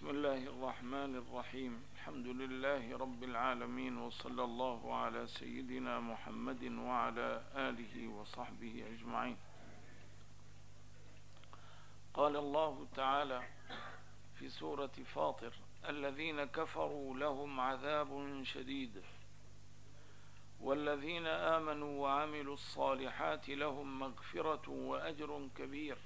بسم الله الرحمن الرحيم. الحمد لله رب العالمين، وصلى الله على سيدنا محمد وعلى آله وصحبه أجمعين. قال الله تعالى في سورة فاطر: الذين كفروا لهم عذاب شديد والذين آمنوا وعملوا الصالحات لهم مغفرة وأجر كبير.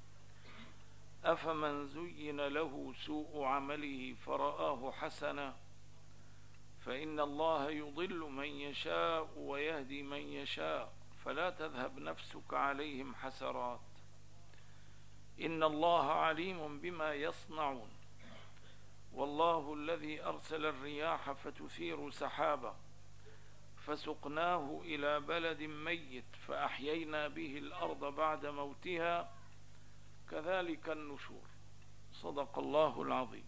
أفمن زين له سوء عمله فرآه حسنا فإن الله يضل من يشاء ويهدي من يشاء فلا تذهب نفسك عليهم حسرات إن الله عليم بما يصنعون. والله الذي أرسل الرياح فتثير سحابا فسقناه إلى بلد ميت فأحيينا به الأرض بعد موتها كذلك النشور. صدق الله العظيم.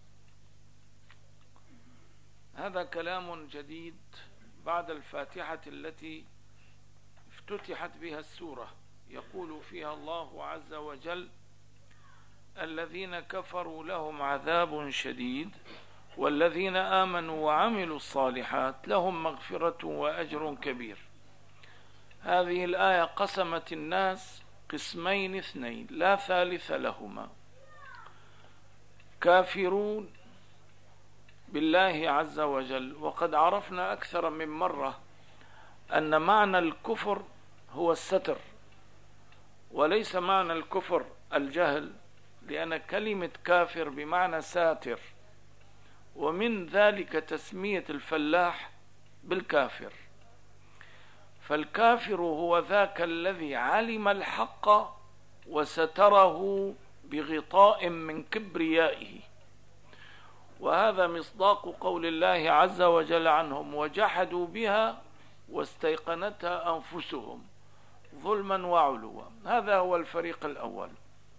هذا كلام جديد بعد الفاتحة التي افتتحت بها السورة. يقول فيها الله عز وجل: الذين كفروا لهم عذاب شديد والذين آمنوا وعملوا الصالحات لهم مغفرة وأجر كبير. هذه الآية قسمت الناس قسمين اثنين لا ثالث لهما: كافرون بالله عز وجل. وقد عرفنا أكثر من مرة أن معنى الكفر هو الستر، وليس معنى الكفر الجهل، لأن كلمة كافر بمعنى ساتر، ومن ذلك تسمية الفلاح بالكافر. فالكافر هو ذاك الذي علم الحق وستره بغطاء من كبريائه، وهذا مصداق قول الله عز وجل عنهم: وجحدوا بها واستيقنتها أنفسهم ظلما وعلوا. هذا هو الفريق الأول.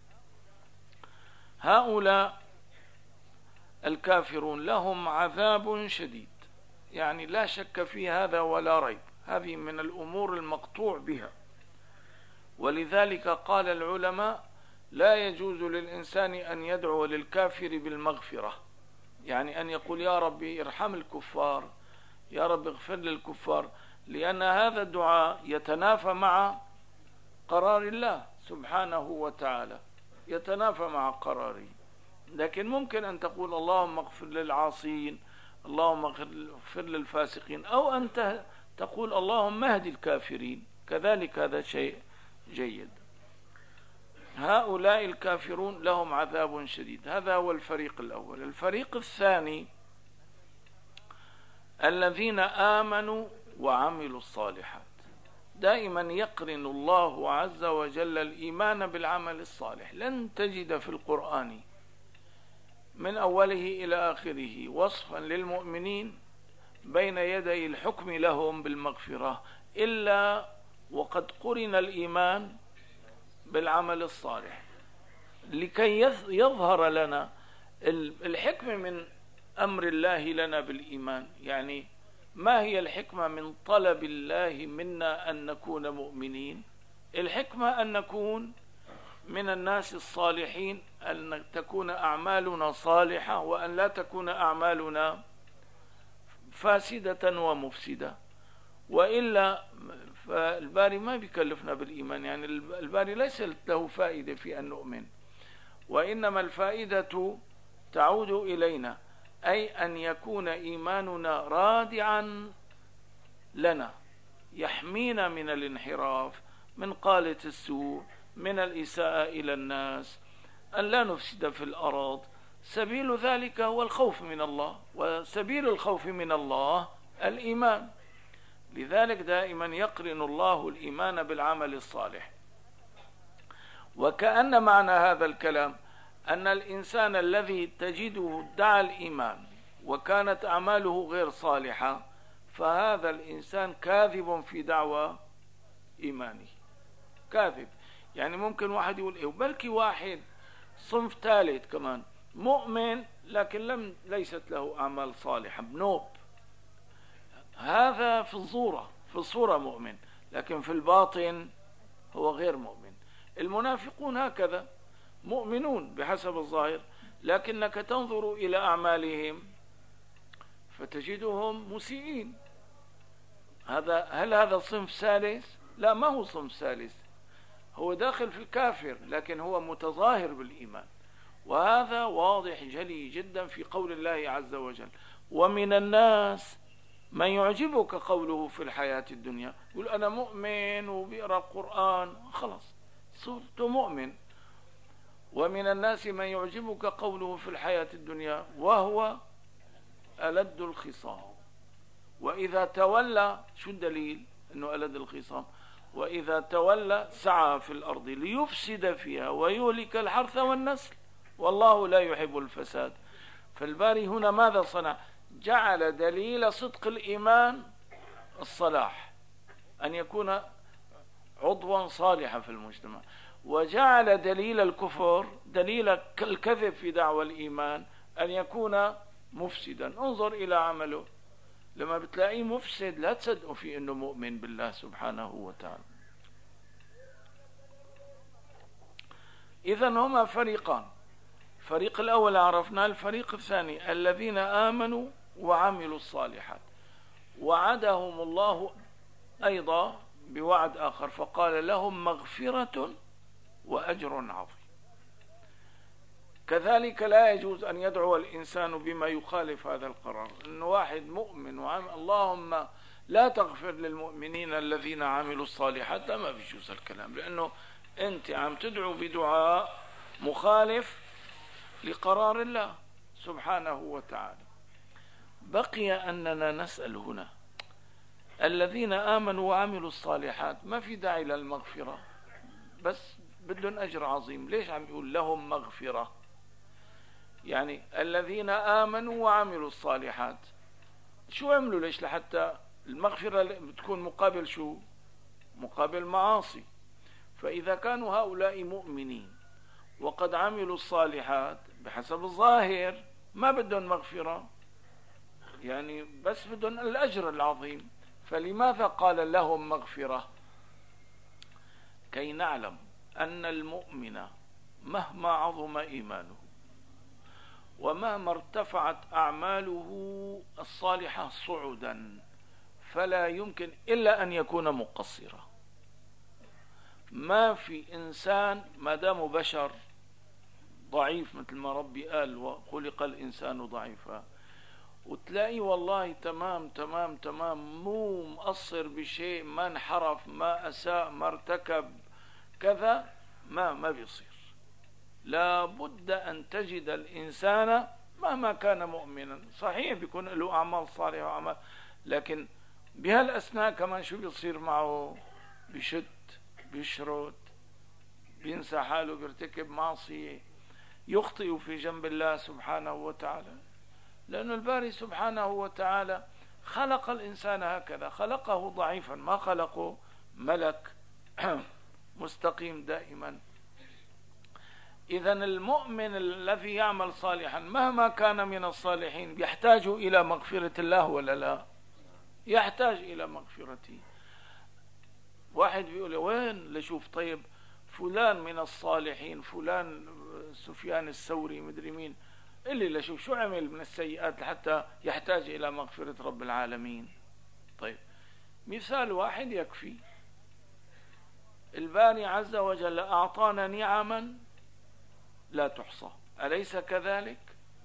هؤلاء الكافرون لهم عذاب شديد، يعني لا شك في هذا ولا ريب، هذه من الأمور المقطوع بها. ولذلك قال العلماء: لا يجوز للإنسان أن يدعو للكافر بالمغفرة، يعني أن يقول: يا ربي ارحم الكفار، يا رب اغفر للكفار، لأن هذا الدعاء يتنافى مع قرار الله سبحانه وتعالى، يتنافى مع قراره. لكن ممكن أن تقول: اللهم اغفر للعاصين، اللهم اغفر للفاسقين، أو أنت تقول: اللهم اهد الكافرين، كذلك هذا شيء جيد. هؤلاء الكافرون لهم عذاب شديد، هذا هو الفريق الأول. الفريق الثاني: الذين آمنوا وعملوا الصالحات. دائما يقرن الله عز وجل الإيمان بالعمل الصالح. لن تجد في القرآن من أوله إلى آخره وصفا للمؤمنين بين يدي الحكم لهم بالمغفرة إلا وقد قرن الإيمان بالعمل الصالح، لكي يظهر لنا الحكمة من أمر الله لنا بالإيمان. يعني ما هي الحكمة من طلب الله منا أن نكون مؤمنين؟ الحكمة أن نكون من الناس الصالحين، أن تكون أعمالنا صالحة، وأن لا تكون أعمالنا فاسدة ومفسدة. وإلا فالباري ما بيكلفنا بالإيمان، يعني الباري ليس له فائدة في أن نؤمن، وإنما الفائدة تعود إلينا، أي أن يكون إيماننا رادعا لنا، يحمينا من الانحراف، من قالة السوء، من الإساءة إلى الناس، أن لا نفسد في الأرض. سبيل ذلك هو الخوف من الله، وسبيل الخوف من الله الإيمان. لذلك دائما يقرن الله الإيمان بالعمل الصالح. وكأن معنى هذا الكلام أن الإنسان الذي تجده ادعى الإيمان وكانت أعماله غير صالحة، فهذا الإنسان كاذب في دعوى إيمانه، كاذب. يعني ممكن واحد يقول: وبلكي واحد صنف ثالث كمان مؤمن لكن ليست له أعمال صالحة، بنوب. هذا في الصورة مؤمن، لكن في الباطن هو غير مؤمن. المنافقون هكذا، مؤمنون بحسب الظاهر لكنك تنظر إلى أعمالهم فتجدهم مسيئين. هل هذا صنف ثالث؟ لا، ما هو صنف ثالث، هو داخل في الكافر لكن هو متظاهر بالإيمان. وهذا واضح جلي جدا في قول الله عز وجل: ومن الناس من يعجبك قوله في الحياة الدنيا. يقول أنا مؤمن وبيقرأ القرآن، خلاص صرت مؤمن. ومن الناس من يعجبك قوله في الحياة الدنيا وهو ألد الخصام وإذا تولى. شو الدليل أنه ألد الخصام؟ وإذا تولى سعى في الأرض ليفسد فيها ويهلك الحرث والنسل والله لا يحب الفساد. فالباري هنا ماذا صنع؟ جعل دليل صدق الإيمان الصلاح، أن يكون عضوا صالحا في المجتمع، وجعل دليل الكفر دليل الكذب في دعوى الإيمان أن يكون مفسدا. انظر إلى عمله، لما بتلاقيه مفسد لا تصدقوا في أنه مؤمن بالله سبحانه وتعالى. إذن هما فريقان، الفريق الأول عرفنا، الفريق الثاني الذين آمنوا وعملوا الصالحات. وعدهم الله أيضا بوعد آخر فقال لهم مغفرة وأجر عظيم. كذلك لا يجوز أن يدعو الإنسان بما يخالف هذا القرار، أن واحد مؤمن وعمل اللهم لا تغفر للمؤمنين الذين عملوا الصالحات، ما بيجوز الكلام، لأنه أنت عم تدعو بدعاء مخالف لقرار الله سبحانه وتعالى. بقي أننا نسأل هنا الذين آمنوا وعملوا الصالحات ما في داعي للمغفرة، بس بدهم أجر عظيم. ليش عم يقول لهم مغفرة؟ يعني الذين آمنوا وعملوا الصالحات شو عملوا؟ ليش؟ لحتى المغفرة بتكون مقابل شو؟ مقابل معاصي. فإذا كانوا هؤلاء مؤمنين وقد عملوا الصالحات بحسب الظاهر ما بدهم مغفرة، يعني بس بدهم الأجر العظيم. فلماذا قال لهم مغفرة؟ كي نعلم أن المؤمن مهما عظم إيمانه ومهما ارتفعت أعماله الصالحة صعدا فلا يمكن إلا أن يكون مقصرا. ما في إنسان ما دام بشر ضعيف، مثل ما ربي قال وخلق الإنسان ضعيفا، وتلاقي والله تمام تمام تمام مو مقصر بشيء، ما انحرف ما أساء ما ارتكب كذا، ما بيصير. لا بد أن تجد الإنسان مهما كان مؤمنا، صحيح بيكون له أعمال صالحة وأعمال، لكن بهالأثناء كمان شو بيصير معه؟ بيشت بيشرد بينسى حاله بيرتكب معصية يخطئ في جنب الله سبحانه وتعالى. لأن الباري سبحانه وتعالى خلق الإنسان هكذا، خلقه ضعيفا، ما خلقه ملك مستقيم دائما. إذن المؤمن الذي يعمل صالحا مهما كان من الصالحين يحتاج إلى مغفرة الله ولا لا؟ يحتاج إلى مغفرته. واحد بيقول وين لشوف طيب فلان من الصالحين، فلان سفيان الثوري مدري مين، اللي لشوف شو عمل من السيئات حتى يحتاج إلى مغفرة رب العالمين. طيب مثال واحد يكفي. الباري عز وجل أعطانا نعما لا تحصى، أليس كذلك؟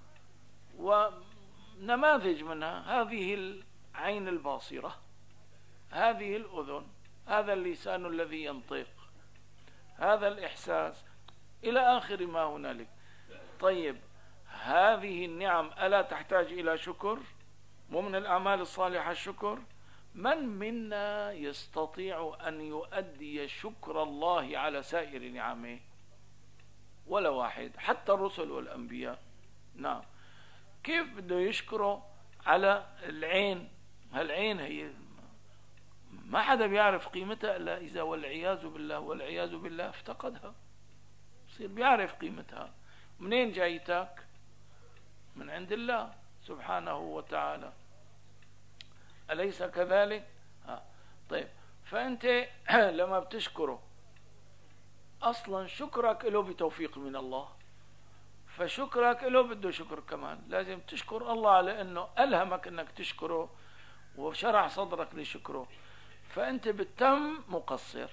ونماذج منها هذه العين الباصرة، هذه الأذن، هذا اللسان الذي ينطق، هذا الإحساس، إلى آخر ما هنالك. طيب هذه النعم ألا تحتاج إلى شكر؟ ومن الأعمال الصالحة الشكر. من منا يستطيع أن يؤدي شكر الله على سائر نعمه؟ ولا واحد، حتى الرسل والأنبياء. نعم، كيف بده يشكروا على العين؟ هالعين هي ما حدا بيعرف قيمتها إلا إذا والعياذ بالله افتقدها، يصير بيعرف قيمتها. منين جايتك؟ من عند الله سبحانه وتعالى، أليس كذلك؟ طيب فأنت لما بتشكره أصلا شكرك له بتوفيق من الله، فشكرك له بده شكر كمان، لازم تشكر الله على انه الهمك انك تشكره وشرح صدرك لشكره. فانت بالتم مقصر،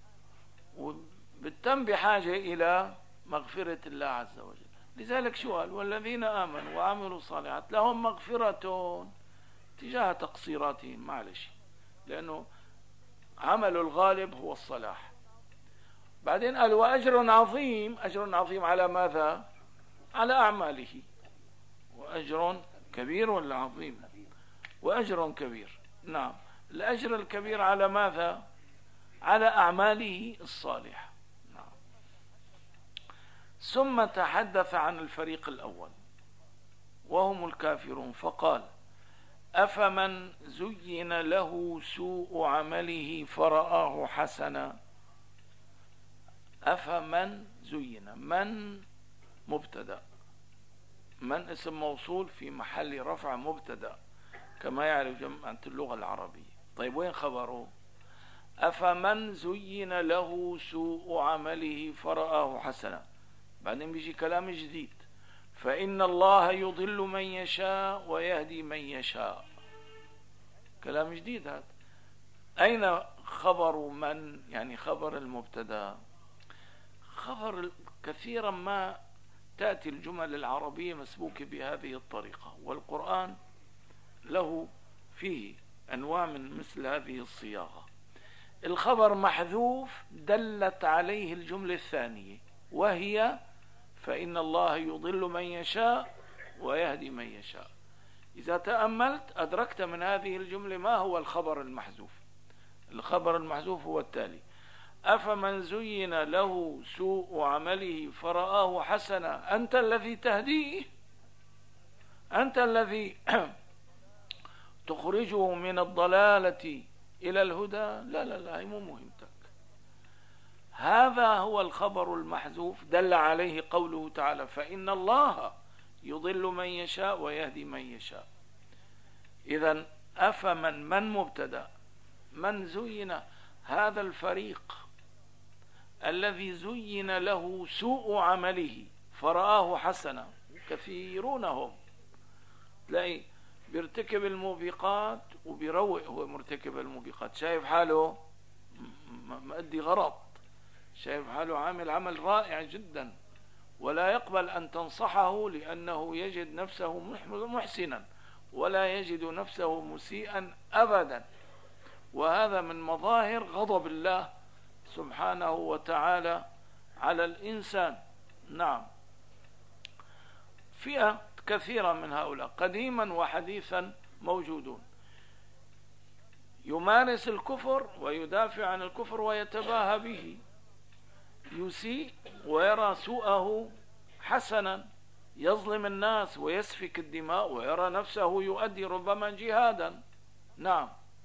وبالتم بحاجة الى مغفرة الله عز وجل. لذلك شو قال؟ والذين آمنوا وعملوا الصالحات لهم مغفرة تجاه تقصيراتهم. معلش، لأنه عمل الغالب هو الصلاح. بعدين قال وأجر عظيم. أجر عظيم على ماذا؟ على أعماله. وأجر كبير ولا عظيم؟ وأجر كبير. نعم، الأجر الكبير على ماذا؟ على أعماله الصالحة. نعم. ثم تحدث عن الفريق الأول وهم الكافرون، فقال أفمن زين له سوء عمله فرآه حسنا. أفمن زين، من مبتدأ، من اسم موصول في محل رفع مبتدأ كما يعرف جماعة اللغة العربية. طيب وين خبره؟ أفمن زين له سوء عمله فرآه حسنا. بعدين بيجي كلام جديد، فإن الله يضل من يشاء ويهدي من يشاء. كلام جديد هذا. أين خبر من؟ يعني خبر المبتدا. خبر كثيرا ما تأتي الجمل العربية مسبوكة بهذه الطريقة، والقرآن له فيه أنواع من مثل هذه الصياغة. الخبر محذوف دلت عليه الجملة الثانية، وهي فإن الله يضل من يشاء ويهدي من يشاء. إذا تأملت أدركت من هذه الجملة ما هو الخبر المحذوف. الخبر المحذوف هو التالي: أفمن زين له سوء عمله فرآه حسنا. أنت الذي تهديه، أنت الذي تخرجه من الضلالة إلى الهدى. لا لا لا، هي مو مهمتك. هذا هو الخبر المحذوف دل عليه قوله تعالى فإن الله يضل من يشاء ويهدي من يشاء. إذن أفمن من مبتدأ، من زين، هذا الفريق الذي زين له سوء عمله فرآه حسنا. كثيرون هم تلاقي بيرتكب الموبقات وبيروق. هو مرتكب الموبقات شايف حاله مؤدي غرض، شايف حاله عامل عمل رائع جدا، ولا يقبل أن تنصحه لأنه يجد نفسه محسنا ولا يجد نفسه مسيئا أبدا. وهذا من مظاهر غضب الله سبحانه وتعالى على الإنسان. نعم، فئة كثيرة من هؤلاء قديما وحديثا موجودون، يمارس الكفر ويدافع عن الكفر ويتباهى به، يسيء ويرى سوءه حسنا، يظلم الناس ويسفك الدماء ويرى نفسه يؤدي ربما جهادا. نعم.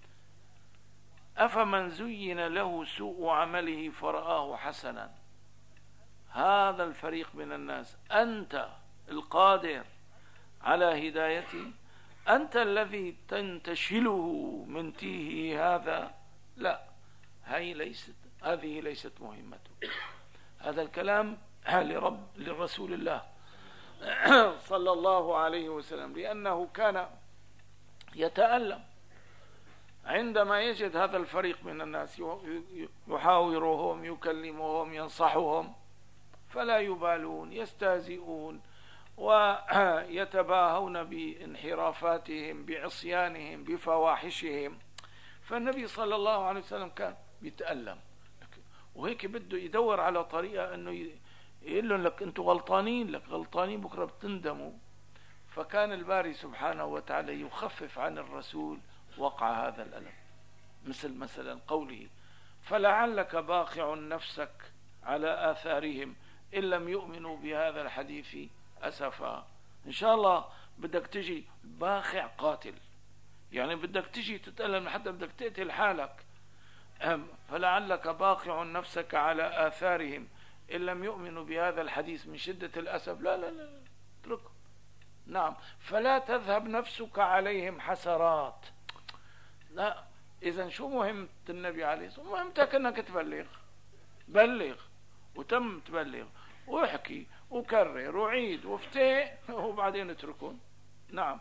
أفمن زين له سوء عمله فرآه حسنا. هذا الفريق من الناس أنت القادر على هدايته؟ أنت الذي تنتشله من تيهه هذا؟ لا، هذه ليست مهمته. هذا الكلام لرسول الله صلى الله عليه وسلم، لأنه كان يتألم عندما يجد هذا الفريق من الناس يحاورهم يكلمهم ينصحهم فلا يبالون، يستهزئون ويتباهون بانحرافاتهم بعصيانهم بفواحشهم. فالنبي صلى الله عليه وسلم كان يتألم، وهيك بده يدور على طريقة أنه يقول لهم لك أنتم غلطانين، لك غلطانين بكرة بتندموا. فكان الباري سبحانه وتعالى يخفف عن الرسول وقع هذا الألم، مثلا قوله فلعلك باخع نفسك على آثارهم إن لم يؤمنوا بهذا الحديث أسفا. إن شاء الله بدك تجي باخع قاتل، يعني بدك تجي تتألم حتى بدك تقتل حالك. فلعلك باخع نفسك على آثارهم إن لم يؤمنوا بهذا الحديث من شدة الأسف. لا لا لا، اتركه. نعم، فلا تذهب نفسك عليهم حسرات. لا، إذن شو مهمة النبي عليه الصلاة والسلام؟ مهمتك أنك تبلغ، بلغ وتم تبلغ واحكي وكرر وعيد وافتئ وبعدين اتركون. نعم.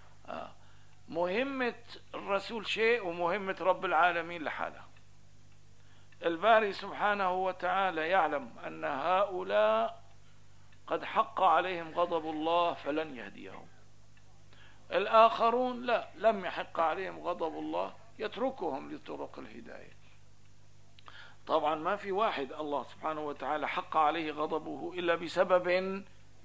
مهمة الرسول شيء ومهمة رب العالمين لحالها. الباري سبحانه وتعالى يعلم أن هؤلاء قد حق عليهم غضب الله فلن يهديهم. الآخرون لا، لم يحق عليهم غضب الله يتركهم لطرق الهداية. طبعا ما في واحد الله سبحانه وتعالى حق عليه غضبه إلا بسبب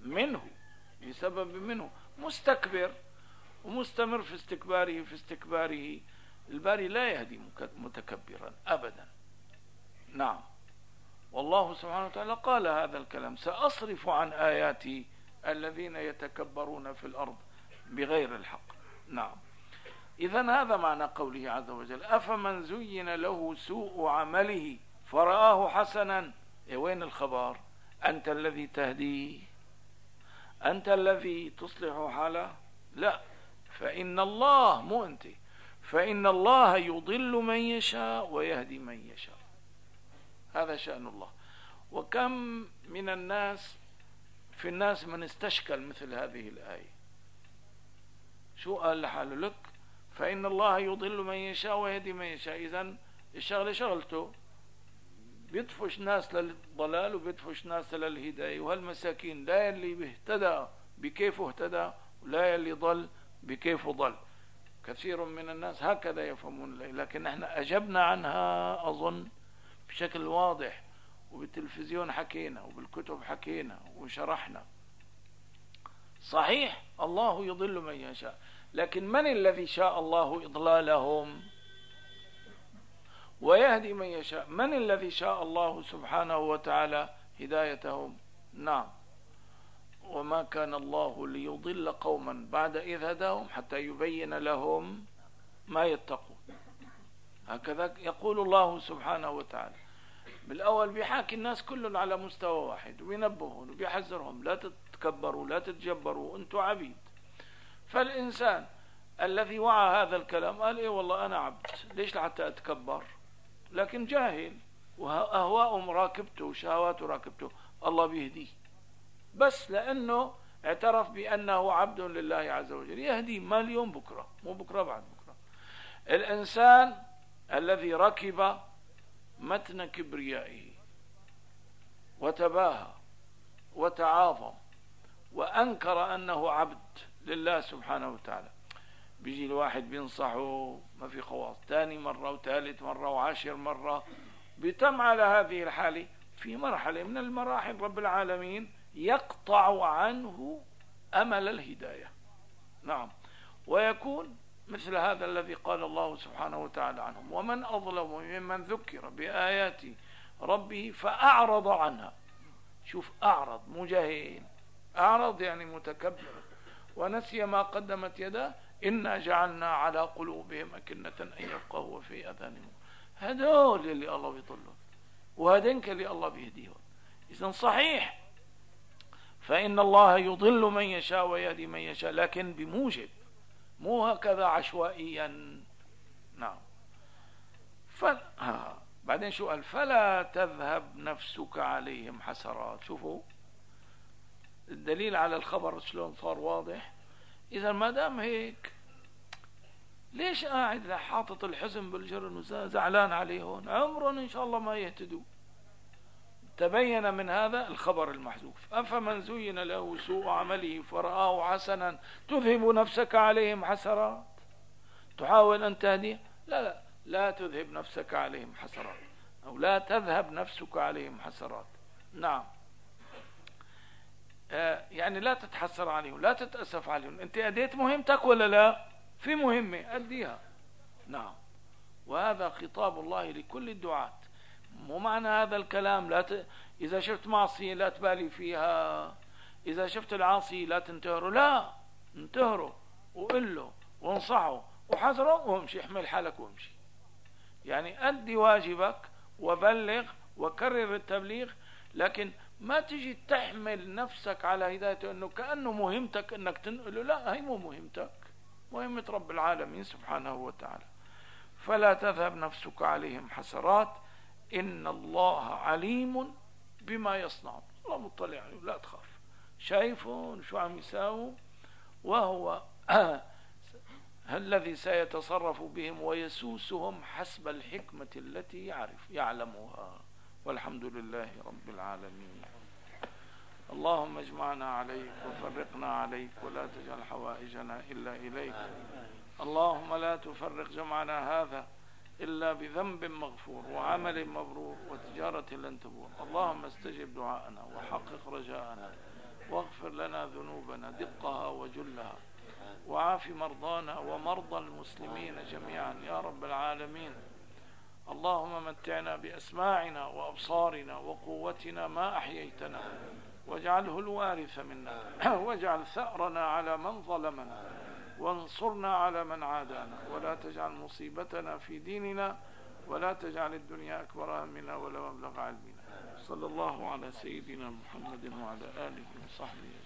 منه، مستكبر ومستمر في استكباره. الباري لا يهدي متكبرا أبدا. نعم. والله سبحانه وتعالى قال هذا الكلام: سأصرف عن آياتي الذين يتكبرون في الأرض بغير الحق. نعم. إذن هذا معنى قوله عز وجل: أفمن زين له سوء عمله فرآه حسنا. وين الخبر؟ أنت الذي تهديه، أنت الذي تصلح حاله؟ لا، فإن الله، مو أنت، فإن الله يضل من يشاء ويهدي من يشاء. هذا شأن الله. وكم من الناس من استشكل مثل هذه الآية. شو قال لحاله؟ لك فإن الله يضل من يشاء ويهدي من يشاء. إذن الشغلة شغلته بيدفش ناس للضلال وبيدفش ناس للهداية، وهالمساكين لا يلي بيهتدى بكيفه اهتدى ولا يلي ضل بكيفه ضل. كثير من الناس هكذا يفهمون، لكن احنا أجبنا عنها أظن بشكل واضح، وبالتلفزيون حكينا وبالكتب حكينا وشرحنا. صحيح الله يضل من يشاء، لكن من الذي شاء الله إضلالهم ويهدي من يشاء؟ من الذي شاء الله سبحانه وتعالى هدايتهم؟ نعم. وما كان الله ليضل قوما بعد إذ هداهم حتى يبين لهم ما يتقون. هكذا يقول الله سبحانه وتعالى. بالأول بيحاكي الناس كلهم على مستوى واحد، وبينبههم وبيحذرهم: لا تتكبروا، لا تتجبروا، أنتم عبيد. فالإنسان الذي وعى هذا الكلام قال: إيه والله أنا عبد، ليش لحتى أتكبر؟ لكن جاهل وأهواء راكبته وشهواته راكبته، الله بيهديه بس لأنه اعترف بأنه عبد لله عز وجل. يهدي ما اليوم بكرة، مو بكرة بعد بكرة. الإنسان الذي ركب متن كبريائه وتباهى وتعاظم وأنكر أنه عبد لله سبحانه وتعالى، بيجي الواحد بينصحه ما في خواص، ثاني مرة وثالث مرة وعاشر مرة، بيتم على هذه الحالة. في مرحلة من المراحل رب العالمين يقطع عنه أمل الهداية. نعم. ويكون مثل هذا الذي قال الله سبحانه وتعالى عنهم: ومن أظلم ممن ذكر بآيات ربه فأعرض عنها. شوف، أعرض، مجاهل، أعرض يعني متكبر، ونسي ما قدمت يداه إنا جعلنا على قلوبهم أكنة أن يفقهوا وفي أذانهم. هذول اللي الله بيضلهم، وهذنك اللي الله بيهديهم. إذن صحيح فإن الله يضل من يشاء ويهدي من يشاء، لكن بموجب، مو هكذا عشوائيا. نعم. بعدين شو قال؟ فلا تذهب نفسك عليهم حسرات. شوفوا الدليل على الخبر شلون صار واضح. إذا ما دام هيك، ليش قاعد حاطط الحزن بالجرن وزعلان عليهم؟ عمرهم إن شاء الله ما يهتدوا. تبين من هذا الخبر المحذوف: أفمن زين له سوء عمله فرآه حسنا تذهب نفسك عليهم حسرات. تحاول أن تهدي؟ لا، لا تذهب نفسك عليهم حسرات، أو لا تذهب نفسك عليهم حسرات. نعم. يعني لا تتحسر عليهم، لا تتأسف عليهم. أنت أديت مهمتك ولا لا؟ في مهمة أديها. نعم. وهذا خطاب الله لكل الدعاة. مو معنى هذا الكلام إذا شفت معصية لا تبالي فيها، إذا شفت العاصي لا تنتهروا. لا، انتهروا وقل له وانصحوا وحذروا وامشي، احمل حالك وامشي. يعني أدي واجبك وبلغ وكرر التبليغ، لكن ما تجي تحمل نفسك على هدايته انه كأنه مهمتك انك تنقله. لا، هي مو مهمتك، مهمة رب العالمين سبحانه وتعالى. فلا تذهب نفسك عليهم حسرات إن الله عليم بما يصنعون. الله مطلع عليهم، لا تخاف، شايفهم شو عم يساووا، وهو الذي سيتصرف بهم ويسوسهم حسب الحكمة التي يعلمها. والحمد لله رب العالمين. اللهم اجمعنا عليك وفرقنا عليك، ولا تجعل حوائجنا إلا إليك. اللهم لا تفرق جمعنا هذا إلا بذنب مغفور وعمل مبرور وتجارة لن تبور. اللهم استجب دعاءنا وحقق رجاءنا، واغفر لنا ذنوبنا دقها وجلها، وعاف مرضانا ومرضى المسلمين جميعا يا رب العالمين. اللهم متعنا بأسماعنا وأبصارنا وقوتنا ما أحييتنا، واجعله الوارث منا، واجعل ثأرنا على من ظلمنا، وانصرنا على من عادانا، ولا تجعل مصيبتنا في ديننا، ولا تجعل الدنيا أكبر همنا ولا مبلغ علمنا. صلى الله على سيدنا محمد وعلى آله وصحبه.